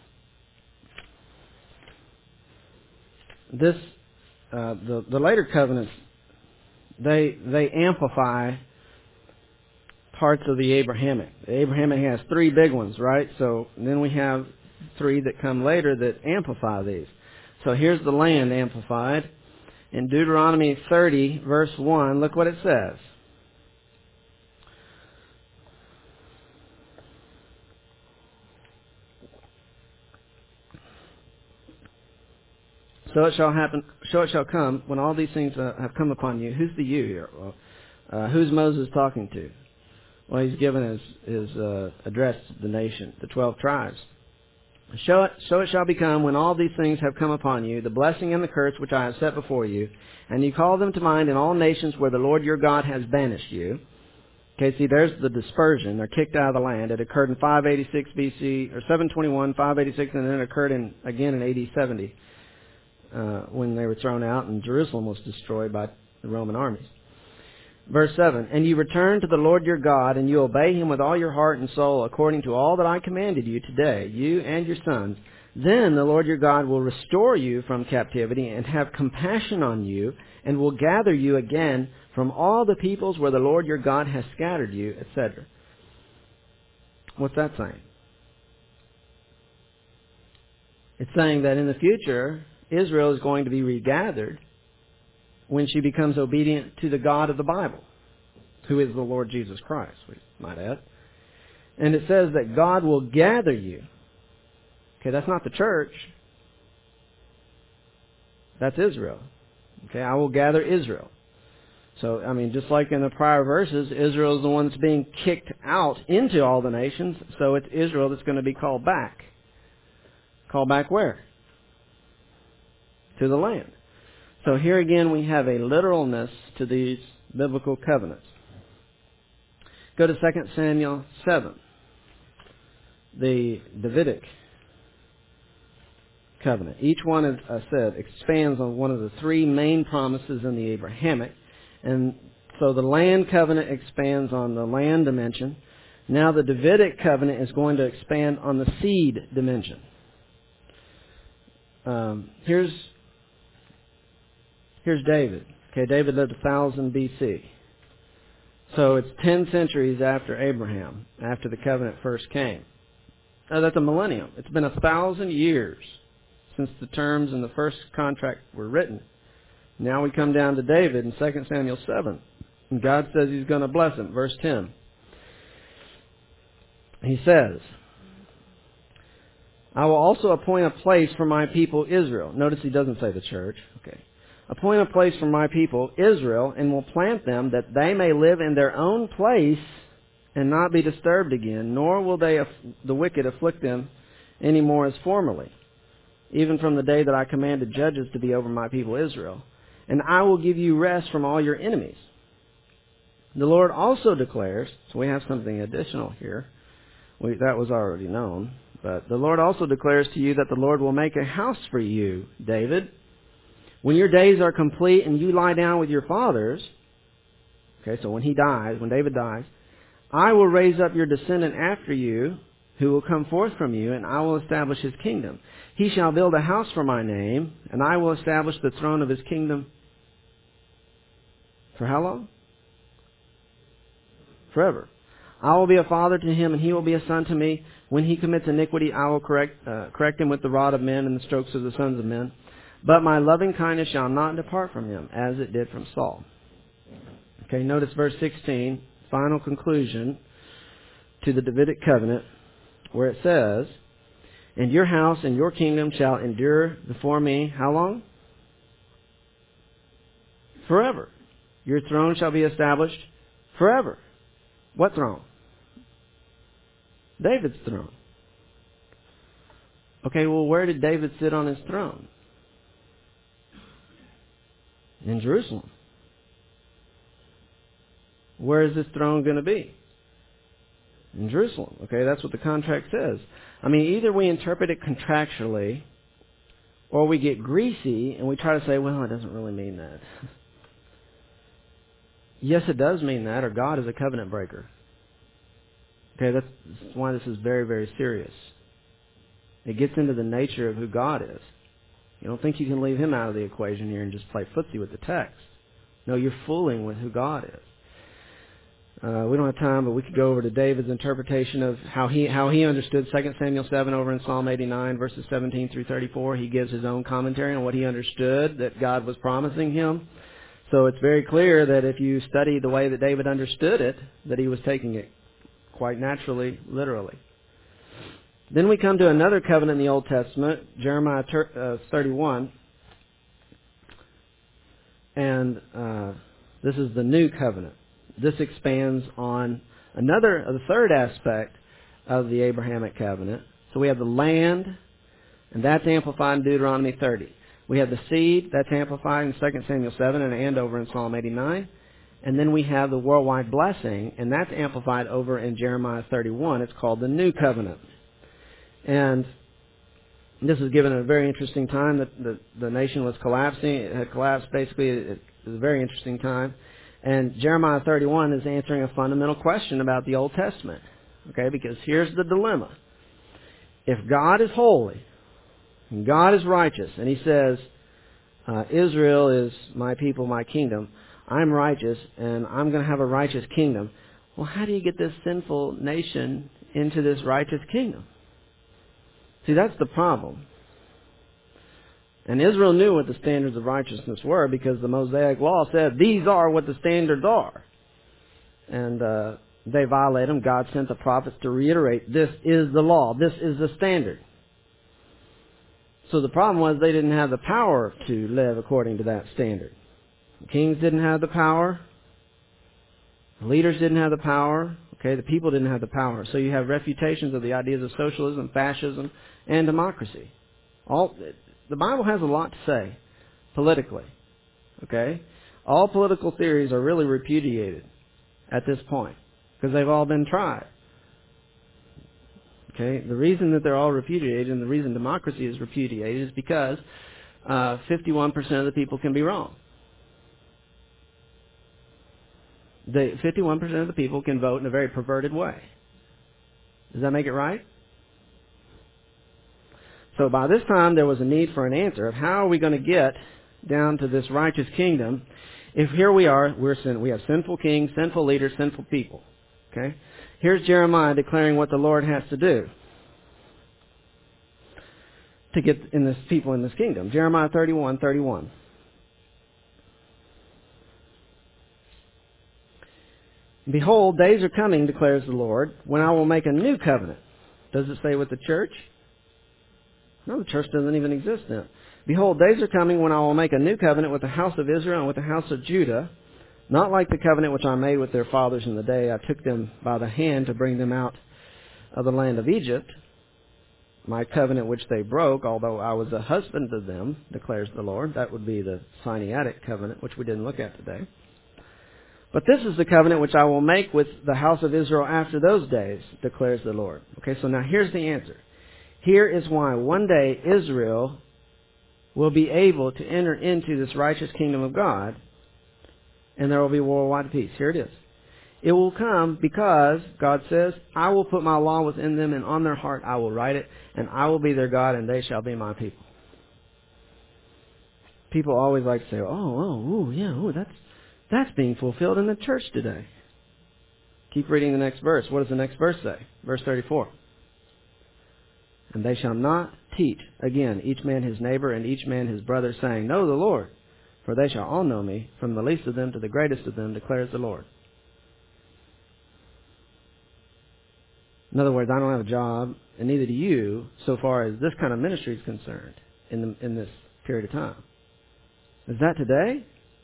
This, uh, the the later covenants, they they amplify parts of the Abrahamic. The Abrahamic has three big ones, right? So then we have three that come later that amplify these. So here's the land amplified. In Deuteronomy thirty, verse one, look what it says. So it shall happen, so it shall come, when all these things uh, have come upon you. Who's the you here? Well, uh, who's Moses talking to? Well, he's given his, his uh, address to the nation, the twelve tribes. So it, so it shall become, when all these things have come upon you, the blessing and the curse which I have set before you, and you call them to mind in all nations where the Lord your God has banished you. Okay, see, there's the dispersion. They're kicked out of the land. It occurred in five eighty-six B C, or seven twenty-one, five eighty-six, and then it occurred in again in A D seventy, uh, when they were thrown out and Jerusalem was destroyed by the Roman armies. Verse seven, and you return to the Lord your God, and you obey Him with all your heart and soul, according to all that I commanded you today, you and your sons. Then the Lord your God will restore you from captivity and have compassion on you, and will gather you again from all the peoples where the Lord your God has scattered you, et cetera. What's that saying? It's saying that in the future, Israel is going to be regathered when she becomes obedient to the God of the Bible, who is the Lord Jesus Christ, we might add. And it says that God will gather you. Okay, that's not the church. That's Israel. Okay, I will gather Israel. So, I mean, just like in the prior verses, Israel is the one that's being kicked out into all the nations, so it's Israel that's going to be called back. Called back where? to the land. So here again we have a literalness to these biblical covenants. Go to Second Samuel seven, the Davidic covenant. Each one, as I said, expands on one of the three main promises in the Abrahamic. And so the land covenant expands on the land dimension. Now the Davidic covenant is going to expand on the seed dimension. Um, here's here's David. Okay, David lived one thousand B C. So it's ten centuries after Abraham, after the covenant first came. Now that's a millennium. It's been a thousand years since the terms in the first contract were written. Now we come down to David in Second Samuel seven. And God says He's going to bless him. Verse ten. He says, I will also appoint a place for my people Israel. Notice He doesn't say the church. Okay. Appoint a place for my people Israel, and will plant them that they may live in their own place and not be disturbed again, nor will they the wicked afflict them any more as formerly, even from the day that I commanded judges to be over my people Israel. And I will give you rest from all your enemies. The Lord also declares, so we have something additional here. We, that was already known. But the Lord also declares to you that the Lord will make a house for you, David. When your days are complete and you lie down with your fathers, okay, so when he dies, when David dies, I will raise up your descendant after you, who will come forth from you, and I will establish his kingdom. He shall build a house for my name, and I will establish the throne of his kingdom. For how long? Forever. I will be a father to him, and he will be a son to me. When he commits iniquity, I will correct, uh, correct him with the rod of men and the strokes of the sons of men. But my loving kindness shall not depart from him, as it did from Saul. Okay, notice verse sixteen, final conclusion to the Davidic covenant, where it says, and your house and your kingdom shall endure before me, how long? Forever. Your throne shall be established forever. What throne? David's throne. Okay, well, where did David sit on his throne? In Jerusalem. Where is this throne going to be? In Jerusalem. Okay, that's what the contract says. I mean, either we interpret it contractually, or we get greasy and we try to say, well, it doesn't really mean that. Yes, it does mean that, or God is a covenant breaker. Okay, that's why this is very, very serious. It gets into the nature of who God is. You don't think you can leave Him out of the equation here and just play footsie with the text. No, you're fooling with who God is. Uh, we don't have time, but we could go over to David's interpretation of how he how he understood Second Samuel seven over in Psalm eighty-nine, verses seventeen through thirty-four. He gives his own commentary on what he understood that God was promising him. So it's very clear that if you study the way that David understood it, that he was taking it quite naturally, literally. Then we come to another covenant in the Old Testament, Jeremiah thirty-one. And uh, this is the new covenant. This expands on another, the third aspect of the Abrahamic covenant. So we have the land, and that's amplified in Deuteronomy thirty. We have the seed, that's amplified in Second Samuel seven and and over in Psalm eighty-nine. And then we have the worldwide blessing, and that's amplified over in Jeremiah thirty-one. It's called the New Covenant. And this is given at a very interesting time that the, the nation was collapsing. It had collapsed basically. It was a very interesting time. And Jeremiah thirty-one is answering a fundamental question about the Old Testament. Okay, because here's the dilemma. If God is holy, and God is righteous, and He says, uh, Israel is my people, my kingdom, I'm righteous, and I'm going to have a righteous kingdom. Well, how do you get this sinful nation into this righteous kingdom? See, that's the problem. And Israel knew what the standards of righteousness were because the Mosaic Law said these are what the standards are. And uh, they violated them. God sent the prophets to reiterate, this is the law. This is the standard. So the problem was they didn't have the power to live according to that standard. The kings didn't have the power. The leaders didn't have the power. Okay, the people didn't have the power. So you have refutations of the ideas of socialism, fascism, and democracy. All the Bible has a lot to say politically. Okay? All political theories are really repudiated at this point because they've all been tried. Okay? The reason that they're all repudiated and the reason democracy is repudiated is because uh, fifty-one percent of the people can be wrong. The fifty-one percent of the people can vote in a very perverted way. Does that make it right? So by this time, there was a need for an answer of how are we going to get down to this righteous kingdom if here we are, we're sin, we have sinful kings, sinful leaders, sinful people. Okay? Here's Jeremiah declaring what the Lord has to do to get in this people in this kingdom. Jeremiah thirty-one thirty-one. Behold, days are coming, declares the Lord, when I will make a new covenant. Does it say with the church? No, the church doesn't even exist now. Behold, days are coming when I will make a new covenant with the house of Israel and with the house of Judah, not like the covenant which I made with their fathers in the day I took them by the hand to bring them out of the land of Egypt, my covenant which they broke, although I was a husband to them, declares the Lord. That would be the Sinaitic covenant, which we didn't look at today. But this is the covenant which I will make with the house of Israel after those days, declares the Lord. Okay, so now here's the answer. Here is why one day Israel will be able to enter into this righteous kingdom of God, and there will be worldwide peace. Here it is. It will come because God says, I will put my law within them, and on their heart I will write it, and I will be their God, and they shall be my people. People always like to say, oh, oh, ooh, yeah, ooh, that's That's being fulfilled in the church today. Keep reading the next verse. What does the next verse say? Verse thirty-four. And they shall not teach, again, each man his neighbor and each man his brother, saying, Know the Lord, for they shall all know me, from the least of them to the greatest of them, declares the Lord. In other words, I don't have a job, and neither do you, so far as this kind of ministry is concerned in, the, in this period of time. Is that today?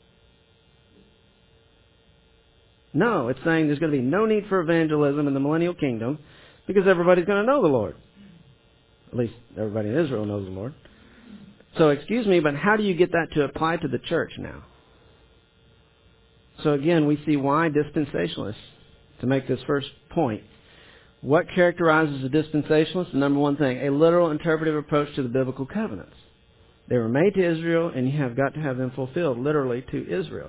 No, it's saying there's going to be no need for evangelism in the millennial kingdom because everybody's going to know the Lord. At least everybody in Israel knows the Lord. So excuse me, but how do you get that to apply to the church now? So again, we see why dispensationalists, to make this first point, what characterizes a dispensationalist? The number one thing, a literal interpretive approach to the biblical covenants. They were made to Israel, and you have got to have them fulfilled literally to Israel.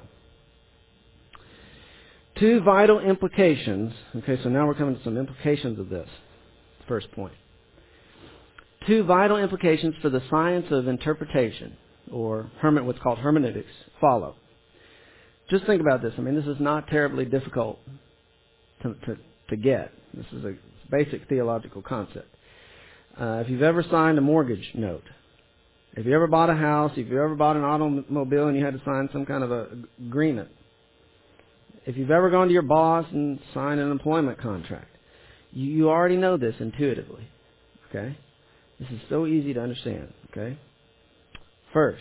Two vital implications. Okay, so now we're coming to some implications of this. First point. Two vital implications for the science of interpretation, or herme- what's called hermeneutics, follow. Just think about this. I mean, this is not terribly difficult to, to, to get. This is a basic theological concept. Uh, if you've ever signed a mortgage note, if you ever bought a house, if you ever bought an automobile and you had to sign some kind of a agreement, if you've ever gone to your boss and signed an employment contract, you, you already know this intuitively. Okay? This is so easy to understand. Okay? First,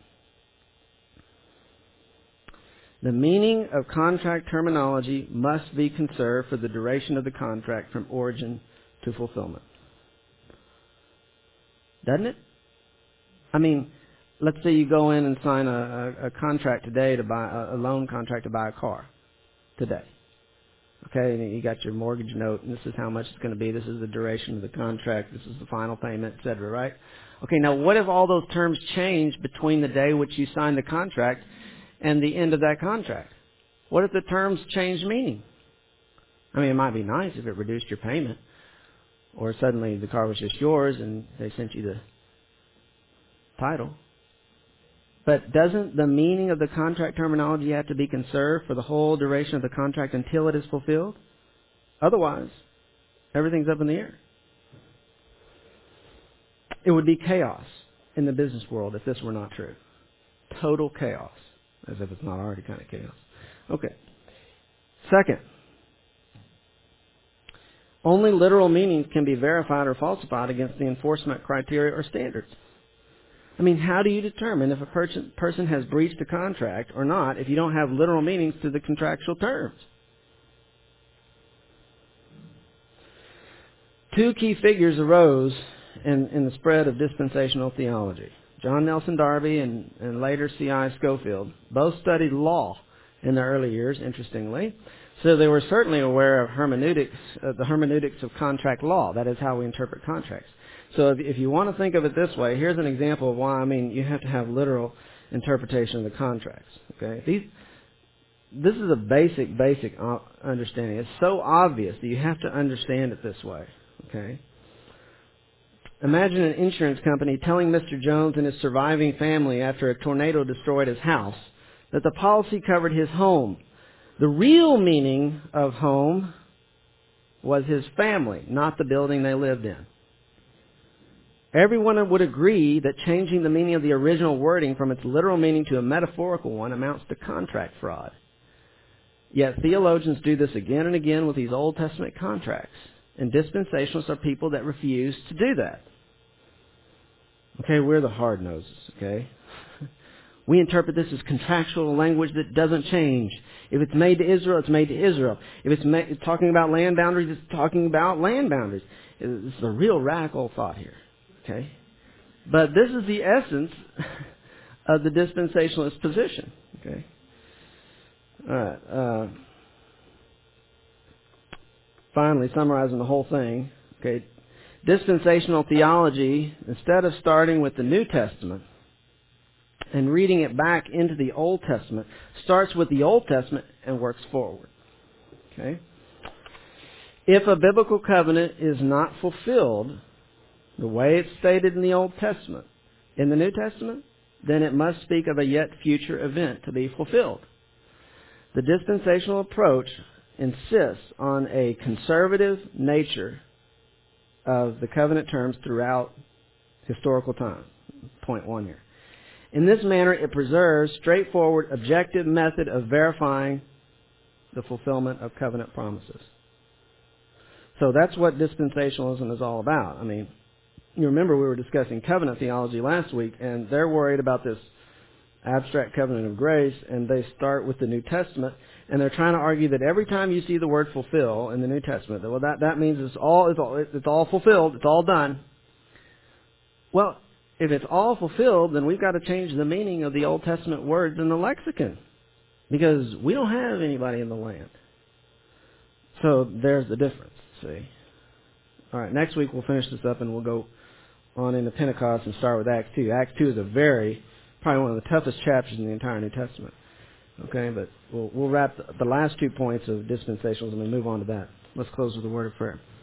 the meaning of contract terminology must be conserved for the duration of the contract from origin to fulfillment. Doesn't it? I mean, let's say you go in and sign a, a, a contract today to buy a, a loan contract to buy a car. Today. Okay, and you got your mortgage note, and this is how much it's going to be, this is the duration of the contract, this is the final payment, et cetera, right? Okay, now what if all those terms change between the day which you signed the contract and the end of that contract? What if the terms change meaning? I mean, it might be nice if it reduced your payment, or suddenly the car was just yours and they sent you the title. But doesn't the meaning of the contract terminology have to be conserved for the whole duration of the contract until it is fulfilled? Otherwise, everything's up in the air. It would be chaos in the business world if this were not true. Total chaos. As if it's not already kind of chaos. Okay. Second, only literal meanings can be verified or falsified against the enforcement criteria or standards. I mean, how do you determine if a person, person has breached a contract or not if you don't have literal meanings to the contractual terms? Two key figures arose in, in the spread of dispensational theology. John Nelson Darby and, and later C I Scofield, both studied law in their early years, interestingly. So they were certainly aware of hermeneutics, uh, the hermeneutics of contract law. That is how we interpret contracts. So if, if you want to think of it this way, here's an example of why, I mean, you have to have literal interpretation of the contracts. Okay, These, this is a basic, basic understanding. It's so obvious that you have to understand it this way. Okay. Imagine an insurance company telling Mister Jones and his surviving family after a tornado destroyed his house that the policy covered his home. The real meaning of home was his family, not the building they lived in. Everyone would agree that changing the meaning of the original wording from its literal meaning to a metaphorical one amounts to contract fraud. Yet theologians do this again and again with these Old Testament contracts. And dispensationalists are people that refuse to do that. Okay, we're the hard noses, okay? We interpret this as contractual language that doesn't change. If it's made to Israel, it's made to Israel. If it's ma- talking about land boundaries, it's talking about land boundaries. This is a real radical thought here, okay? But this is the essence of the dispensationalist position, okay? All right. Uh, finally, summarizing the whole thing, okay? Dispensational theology, instead of starting with the New Testament and reading it back into the Old Testament, starts with the Old Testament and works forward. Okay? If a biblical covenant is not fulfilled the way it's stated in the Old Testament, in the New Testament, then it must speak of a yet future event to be fulfilled. The dispensational approach insists on a conservative nature of the covenant terms throughout historical time. Point one here. In this manner, it preserves straightforward, objective method of verifying the fulfillment of covenant promises. So that's what dispensationalism is all about. I mean, you remember we were discussing covenant theology last week, and they're worried about this abstract covenant of grace, and they start with the New Testament, and they're trying to argue that every time you see the word fulfill in the New Testament, that, well, that, that means it's all, it's all it's all fulfilled, it's all done. Well, if it's all fulfilled, then we've got to change the meaning of the Old Testament words in the lexicon, because we don't have anybody in the land. So there's the difference, see. All right, next week we'll finish this up, and we'll go on into Pentecost and start with Acts two. Acts two is a very, probably one of the toughest chapters in the entire New Testament. Okay, but we'll, we'll wrap the, the last two points of dispensationalism and move on to that. Let's close with a word of prayer.